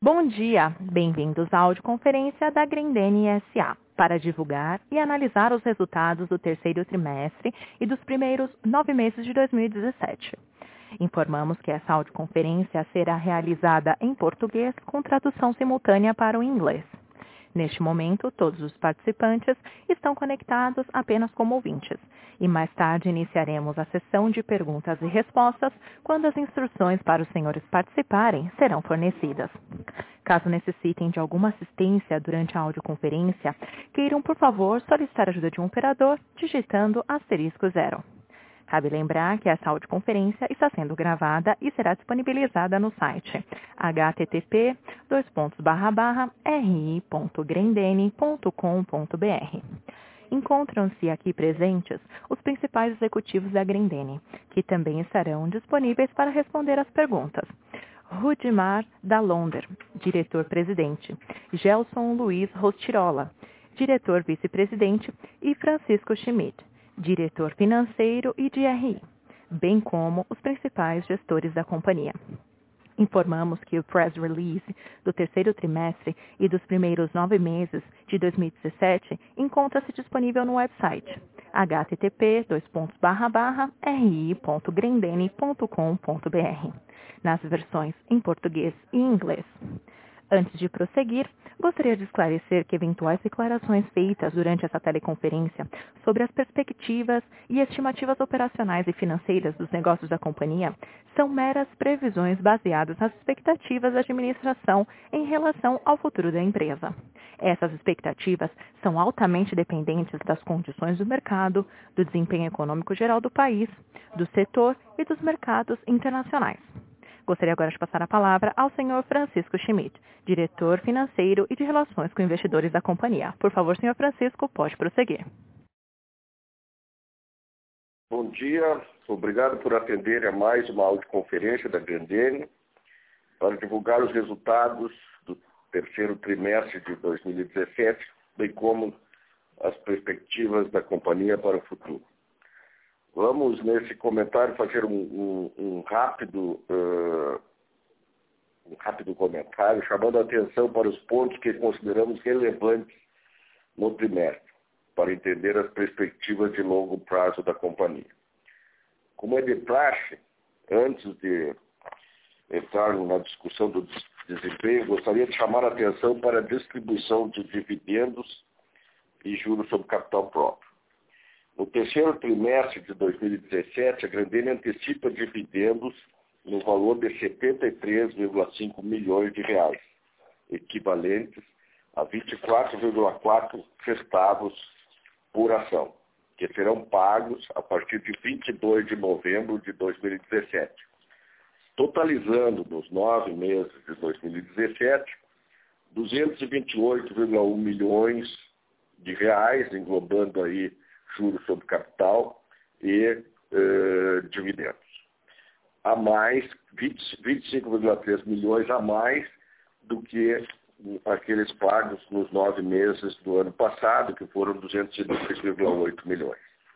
Bom dia, bem-vindos à audioconferência da Grendene S.A. para divulgar e analisar os resultados do terceiro trimestre e dos primeiros 9 meses de 2017. Informamos que essa audioconferência será realizada em português com tradução simultânea para o inglês. Neste momento, todos os participantes estão conectados apenas como ouvintes, e mais tarde iniciaremos a sessão de perguntas e respostas quando as instruções para os senhores participarem serão fornecidas. Caso necessitem de alguma assistência durante a audioconferência, queiram, por favor, solicitar a ajuda de um operador digitando *0. Cabe lembrar que essa audioconferência está sendo gravada e será disponibilizada no site http://ri.grendene.com.br. Encontram-se aqui presentes os principais executivos da Grendene, que também estarão disponíveis para responder às perguntas. Rudimar Dallonder, diretor-presidente, Gelson Luiz Rostirola, diretor vice-presidente, e Francisco Schmidt, diretor financeiro e de RI, bem como os principais gestores da companhia. Informamos que o press release do terceiro trimestre e dos primeiros 9 meses de 2017 encontra-se disponível no website http://ri.grendene.com.br, nas versões em português e inglês. Antes de prosseguir, gostaria de esclarecer que eventuais declarações feitas durante essa teleconferência sobre as perspectivas e estimativas operacionais e financeiras dos negócios da companhia são meras previsões baseadas nas expectativas da administração em relação ao futuro da empresa. Essas expectativas são altamente dependentes das condições do mercado, do desempenho econômico geral do país, do setor e dos mercados internacionais. Gostaria agora de passar a palavra ao senhor Francisco Schmidt, diretor financeiro e de relações com investidores da companhia. Por favor, senhor Francisco, pode prosseguir. Bom dia, obrigado por atender a mais uma audioconferência da Grendene para divulgar os resultados do terceiro trimestre de 2017, bem como as perspectivas da companhia para o futuro. Vamos, nesse comentário, fazer um rápido comentário, chamando a atenção para os pontos que consideramos relevantes no trimestre, para entender as perspectivas de longo prazo da companhia. Como é de praxe, antes de entrar na discussão do desempenho, gostaria de chamar a atenção para a distribuição de dividendos e juros sobre capital próprio. No terceiro trimestre de 2017, a Grendene antecipa dividendos no valor de 73,5 milhões de reais, equivalentes a 24,4 centavos por ação, que serão pagos a partir de 22 de novembro de 2017. Totalizando nos 9 meses de 2017, 228,1 milhões de reais, englobando aí juros sobre capital e dividendos. A mais, 25,3 milhões a mais do que aqueles pagos nos 9 meses do ano passado, que foram 202,8 milhões.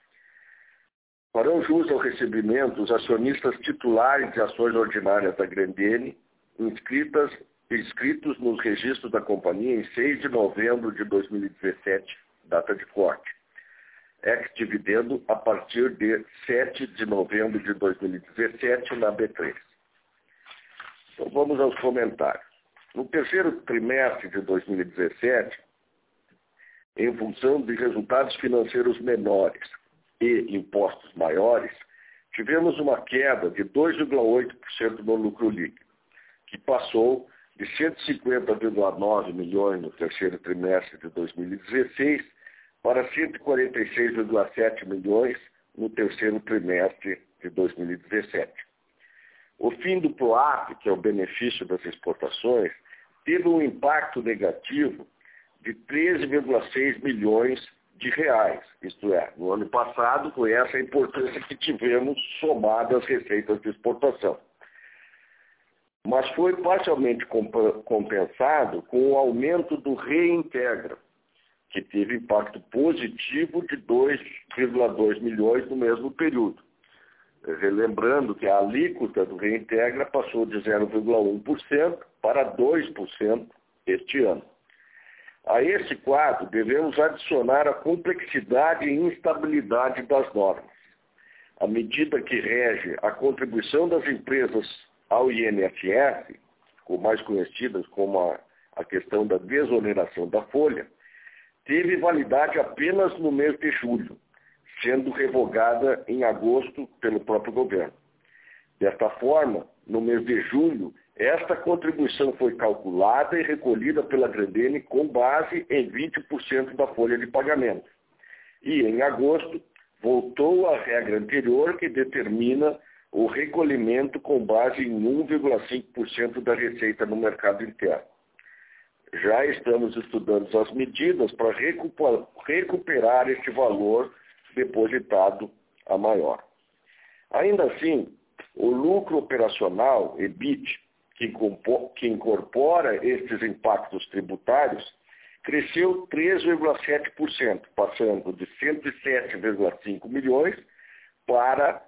Farão jus ao recebimento os acionistas titulares de ações ordinárias da Grendene, inscritos nos registros da companhia em 6 de novembro de 2017, data de corte. Ex-dividendo a partir de 7 de novembro de 2017 na B3. Então vamos aos comentários. No terceiro trimestre de 2017, em função de resultados financeiros menores e impostos maiores, tivemos uma queda de 2,8% no lucro líquido, que passou de 150,9 milhões no terceiro trimestre de 2016 para 146,7 milhões no terceiro trimestre de 2017. O fim do PROAC, que é o benefício das exportações, teve um impacto negativo de 13,6 milhões de reais. Isto é, no ano passado foi essa a importância que tivemos somada às receitas de exportação. Mas foi parcialmente compensado com o aumento do Reintegra, que teve impacto positivo de 2,2 milhões no mesmo período. Relembrando que a alíquota do Reintegra passou de 0,1% para 2% este ano. A esse quadro, devemos adicionar a complexidade e instabilidade das normas. A medida que rege a contribuição das empresas ao INSS, mais conhecidas como a questão da desoneração da folha, teve validade apenas no mês de julho, sendo revogada em agosto pelo próprio governo. Desta forma, no mês de julho, esta contribuição foi calculada e recolhida pela Grendene com base em 20% da folha de pagamento. E, em agosto, voltou à regra anterior que determina o recolhimento com base em 1,5% da receita no mercado interno. Já estamos estudando as medidas para recuperar este valor depositado a maior. Ainda assim, o lucro operacional, EBIT, que incorpora estes impactos tributários, cresceu 3,7%, passando de 107,5 milhões para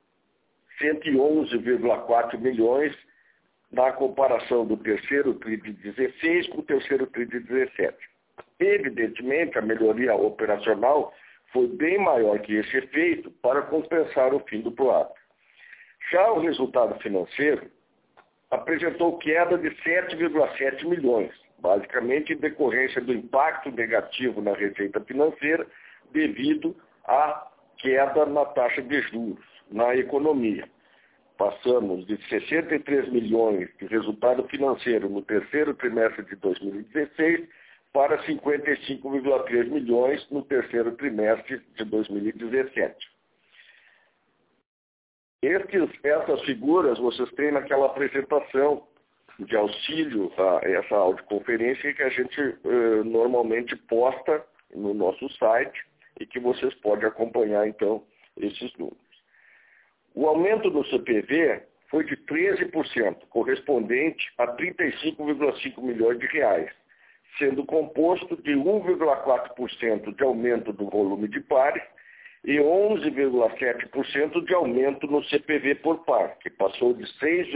111,4 milhões na comparação do terceiro TRI de 16 com o terceiro TRI de 17. Evidentemente, a melhoria operacional foi bem maior que esse efeito para compensar o fim do PROAP. Já o resultado financeiro apresentou queda de 7,7 milhões, basicamente em decorrência do impacto negativo na receita financeira devido à queda na taxa de juros na economia. Passamos de 63 milhões de resultado financeiro no terceiro trimestre de 2016 para 55,3 milhões no terceiro trimestre de 2017. Essas figuras vocês têm naquela apresentação de auxílio a essa audioconferência que a gente normalmente posta no nosso site e que vocês podem acompanhar, então, esses números. O aumento no CPV foi de 13%, correspondente a 35,5 milhões de reais, sendo composto de 1,4% de aumento do volume de pares e 11,7% de aumento no CPV por par, que passou de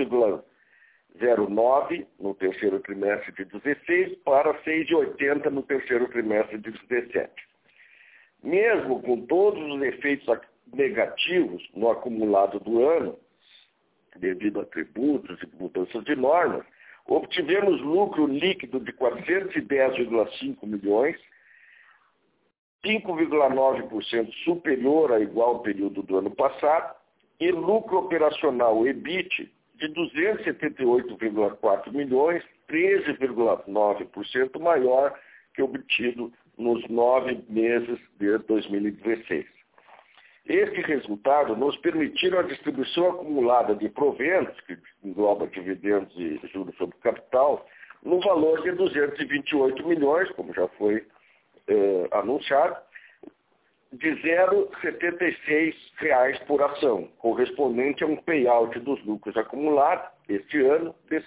6,09 no terceiro trimestre de 16 para 6,80 no terceiro trimestre de 17. Mesmo com todos os efeitos negativos no acumulado do ano, devido a tributos e mudanças de normas, obtivemos lucro líquido de 410,5 milhões, 5,9% superior ao igual período do ano passado, e lucro operacional EBIT de 278,4 milhões, 13,9% maior que obtido nos 9 meses de 2016. Este resultado nos permitiram a distribuição acumulada de proventos, que engloba dividendos e juros sobre capital, no valor de 228 milhões, como já foi anunciado, de R$ 0,76 por ação, correspondente a um payout dos lucros acumulados este ano de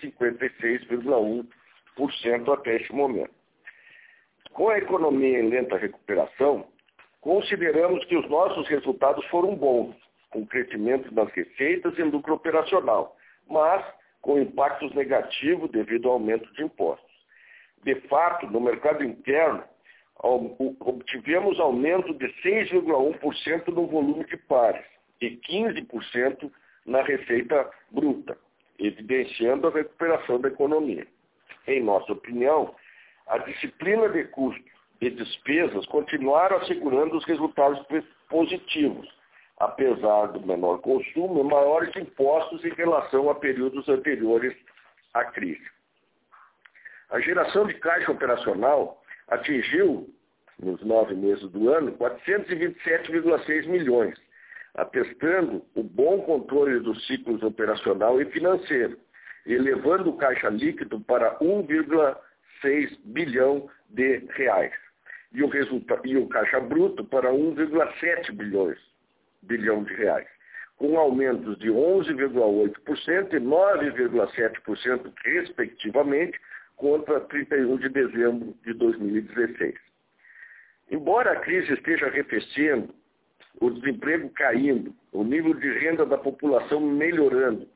56,1% até este momento. Com a economia em lenta recuperação, consideramos que os nossos resultados foram bons, com crescimento das receitas e lucro operacional, mas com impactos negativos devido ao aumento de impostos. De fato, no mercado interno, obtivemos aumento de 6,1% no volume de pares e 15% na receita bruta, evidenciando a recuperação da economia. Em nossa opinião, a disciplina de custos e despesas continuaram assegurando os resultados positivos, apesar do menor consumo e maiores impostos em relação a períodos anteriores à crise. A geração de caixa operacional atingiu, nos 9 meses do ano, 427,6 milhões, atestando o bom controle dos ciclos operacional e financeiro, elevando o caixa líquido para 1,6 bilhão de reais e o caixa bruto para 1,7 bilhão de reais, com aumentos de 11,8% e 9,7% respectivamente contra 31 de dezembro de 2016. Embora a crise esteja arrefecendo, o desemprego caindo, o nível de renda da população melhorando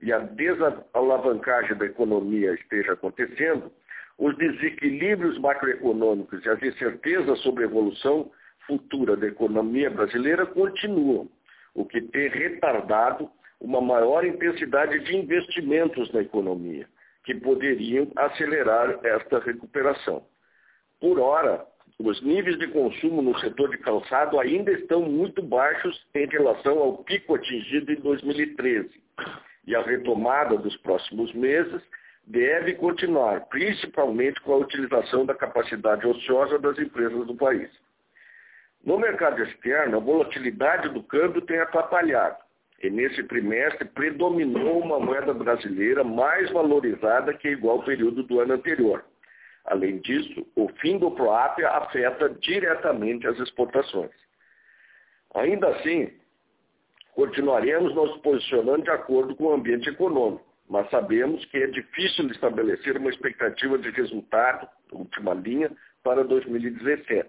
e a desalavancagem da economia esteja acontecendo, os desequilíbrios macroeconômicos e as incertezas sobre a evolução futura da economia brasileira continuam, o que tem retardado uma maior intensidade de investimentos na economia, que poderiam acelerar esta recuperação. Por ora, os níveis de consumo no setor de calçado ainda estão muito baixos em relação ao pico atingido em 2013, e a retomada dos próximos meses deve continuar, principalmente com a utilização da capacidade ociosa das empresas do país. No mercado externo, a volatilidade do câmbio tem atrapalhado, e nesse trimestre predominou uma moeda brasileira mais valorizada que igual período do ano anterior. Além disso, o fim do PROAPE afeta diretamente as exportações. Ainda assim, continuaremos nos posicionando de acordo com o ambiente econômico, mas sabemos que é difícil estabelecer uma expectativa de resultado, última linha, para 2017.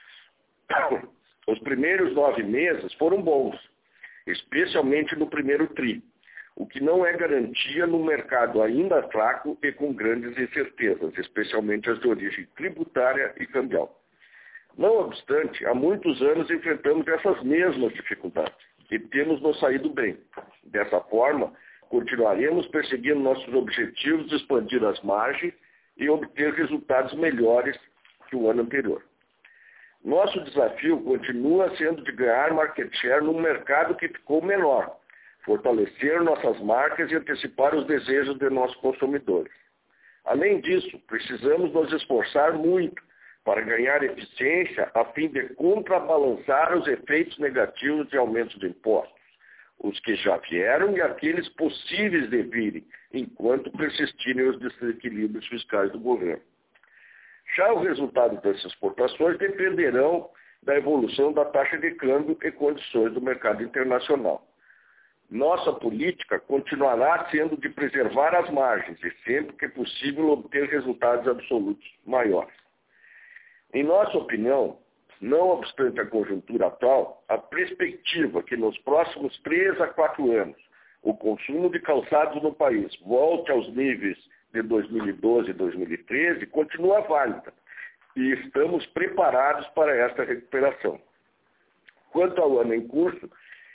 Os primeiros 9 meses foram bons, especialmente no primeiro TRI, o que não é garantia no mercado ainda fraco e com grandes incertezas, especialmente as de origem tributária e cambial. Não obstante, há muitos anos enfrentamos essas mesmas dificuldades e temos nos saído bem. Dessa forma, continuaremos perseguindo nossos objetivos de expandir as margens e obter resultados melhores que o ano anterior. Nosso desafio continua sendo de ganhar market share num mercado que ficou menor, fortalecer nossas marcas e antecipar os desejos de nossos consumidores. Além disso, precisamos nos esforçar muito para ganhar eficiência a fim de contrabalançar os efeitos negativos de aumentos de impostos, os que já vieram e aqueles possíveis de virem, enquanto persistirem os desequilíbrios fiscais do governo. Já o resultado das exportações dependerão da evolução da taxa de câmbio e condições do mercado internacional. Nossa política continuará sendo de preservar as margens e, sempre que possível, obter resultados absolutos maiores. Em nossa opinião, não obstante a conjuntura atual, a perspectiva que nos próximos 3 a 4 anos o consumo de calçados no país volte aos níveis de 2012 e 2013 continua válida e estamos preparados para esta recuperação. Quanto ao ano em curso,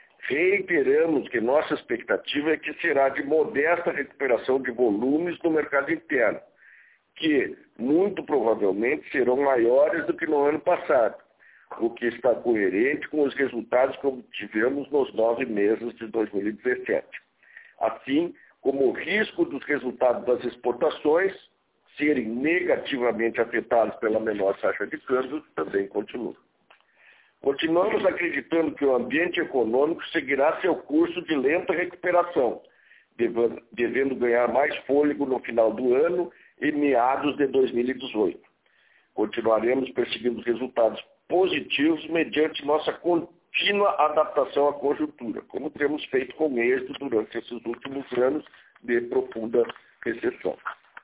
reiteramos que nossa expectativa é que será de modesta recuperação de volumes no mercado interno, que muito provavelmente serão maiores do que no ano passado, o que está coerente com os resultados que obtivemos nos 9 meses de 2017. Assim, como o risco dos resultados das exportações serem negativamente afetados pela menor taxa de câmbio também continua. Continuamos acreditando que o ambiente econômico seguirá seu curso de lenta recuperação, devendo ganhar mais fôlego no final do ano e meados de 2018. Continuaremos perseguindo resultados positivos mediante nossa contínua adaptação à conjuntura, como temos feito com êxito durante esses últimos anos de profunda recessão.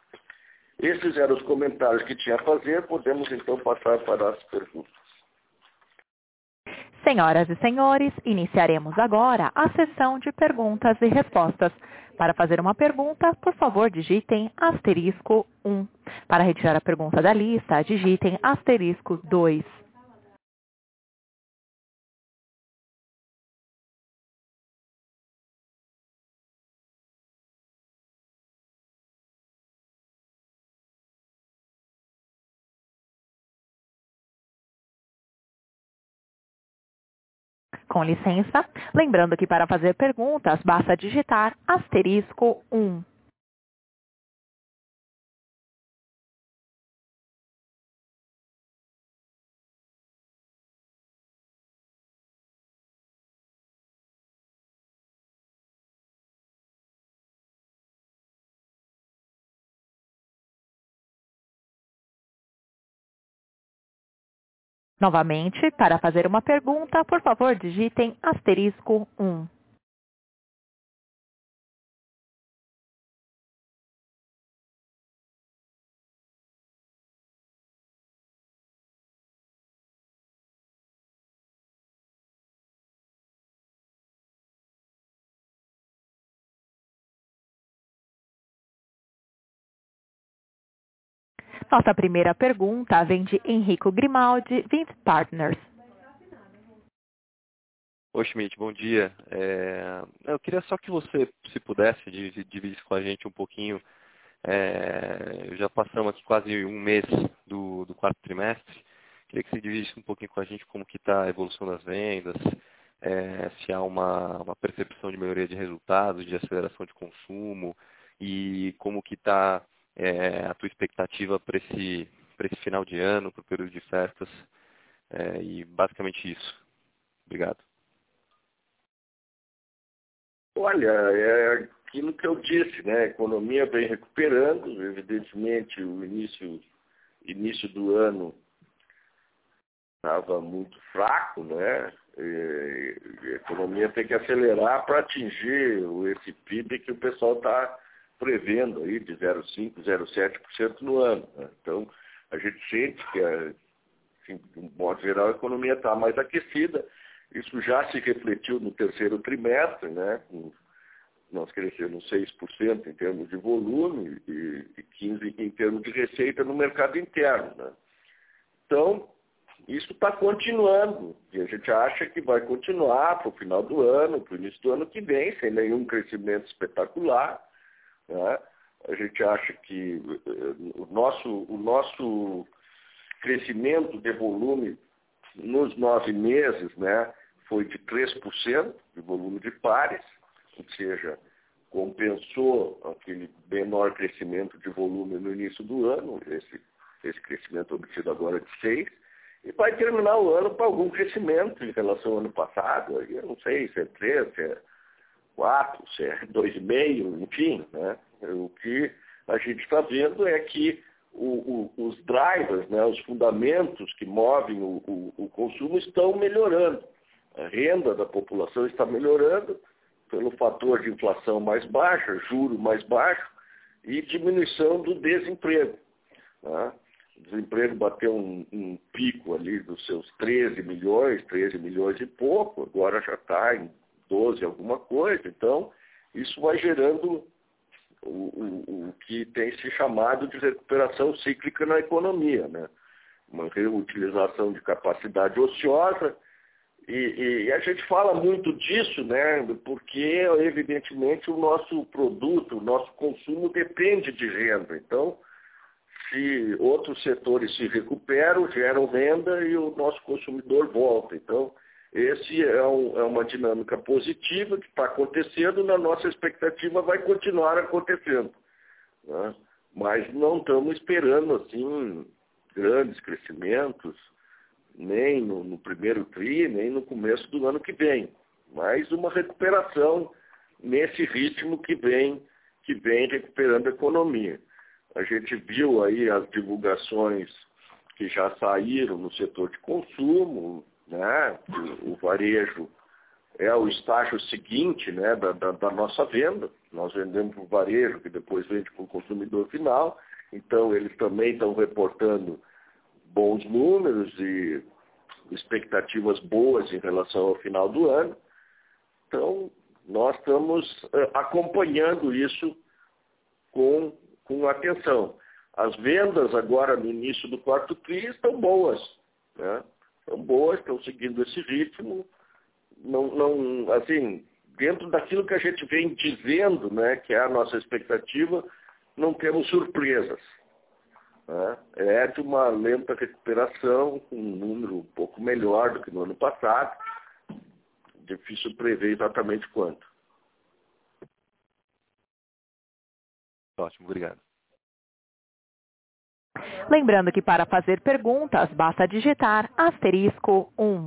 Esses eram os comentários que tinha a fazer, podemos então passar para as perguntas. Senhoras e senhores, iniciaremos agora a sessão de perguntas e respostas. Para fazer uma pergunta, por favor, digitem *1. Para retirar a pergunta da lista, digitem *2. Com licença, lembrando que para fazer perguntas, basta digitar *1. Novamente, para fazer uma pergunta, por favor, digitem *1. Nossa primeira pergunta vem de Henrico Grimaldi, Vince Partners. Oi, Schmidt, bom dia. Eu queria só que você, se pudesse, dividir com a gente um pouquinho. Já passamos aqui quase um mês do quarto trimestre. Queria que você dividisse um pouquinho com a gente como que está a evolução das vendas, se há uma percepção de melhoria de resultados, de aceleração de consumo e como que está a tua expectativa para esse final de ano, para o período de festas, e basicamente isso. Obrigado. Olha, é aquilo que eu disse, né? A economia vem recuperando, evidentemente o início do ano estava muito fraco, né? A economia tem que acelerar para atingir esse PIB que o pessoal está prevendo aí de 0,5%, 0,7% no ano, né? Então, a gente sente que, assim, de um modo geral, a economia está mais aquecida. Isso já se refletiu no terceiro trimestre, né? Nós crescemos 6% em termos de volume e 15% em termos de receita no mercado interno, né? Então, isso está continuando e a gente acha que vai continuar para o final do ano, para o início do ano que vem, sem nenhum crescimento espetacular, né? A gente acha que o nosso crescimento de volume nos 9 meses, né, foi de 3% de volume de pares, ou seja, compensou aquele menor crescimento de volume no início do ano, esse crescimento obtido agora de 6%, e vai terminar o ano com algum crescimento em relação ao ano passado. Eu não sei se é 3%, se é 4%, se é 2,5%, enfim, né? O que a gente está vendo é que os drivers, né, os fundamentos que movem o consumo estão melhorando. A renda da população está melhorando pelo fator de inflação mais baixa, juro mais baixo e diminuição do desemprego, né? O desemprego bateu um pico ali dos seus 13 milhões e pouco, agora já está em 12 alguma coisa. Então, isso vai gerando o que tem se chamado de recuperação cíclica na economia, né? Uma reutilização de capacidade ociosa, e a gente fala muito disso, né? Porque, evidentemente, o nosso produto, o nosso consumo depende de renda. Então, se outros setores se recuperam, geram renda e o nosso consumidor volta. Então, esse é uma dinâmica positiva que está acontecendo, na nossa expectativa vai continuar acontecendo, né? Mas não estamos esperando assim grandes crescimentos, nem no primeiro TRI, nem no começo do ano que vem. Mas uma recuperação nesse ritmo que vem recuperando a economia. A gente viu aí as divulgações que já saíram no setor de consumo, né? O varejo é o estágio seguinte, né, da nossa venda. Nós vendemos para o varejo, que depois vende para o consumidor final. Então, eles também estão reportando bons números e expectativas boas em relação ao final do ano. Então, nós estamos acompanhando isso com atenção. As vendas agora no início do quarto TRI estão boas, né? Estão boas, estão seguindo esse ritmo. Não, assim, dentro daquilo que a gente vem dizendo, né, que é a nossa expectativa, não temos surpresas, né? É de uma lenta recuperação, com um número um pouco melhor do que no ano passado. Difícil prever exatamente quanto. Ótimo, obrigado. Lembrando que para fazer perguntas, basta digitar *1.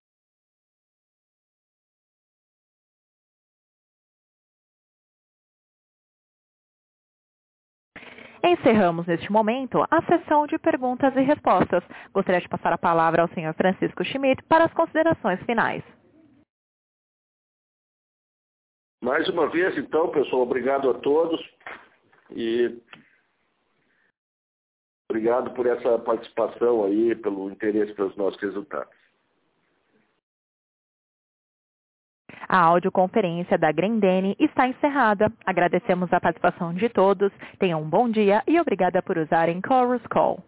Encerramos neste momento a sessão de perguntas e respostas. Gostaria de passar a palavra ao senhor Francisco Schmidt para as considerações finais. Mais uma vez, então, pessoal, obrigado a todos e obrigado por essa participação aí, pelo interesse pelos nossos resultados. A audioconferência da Grendene está encerrada. Agradecemos a participação de todos. Tenham um bom dia e obrigada por usarem Chorus Call.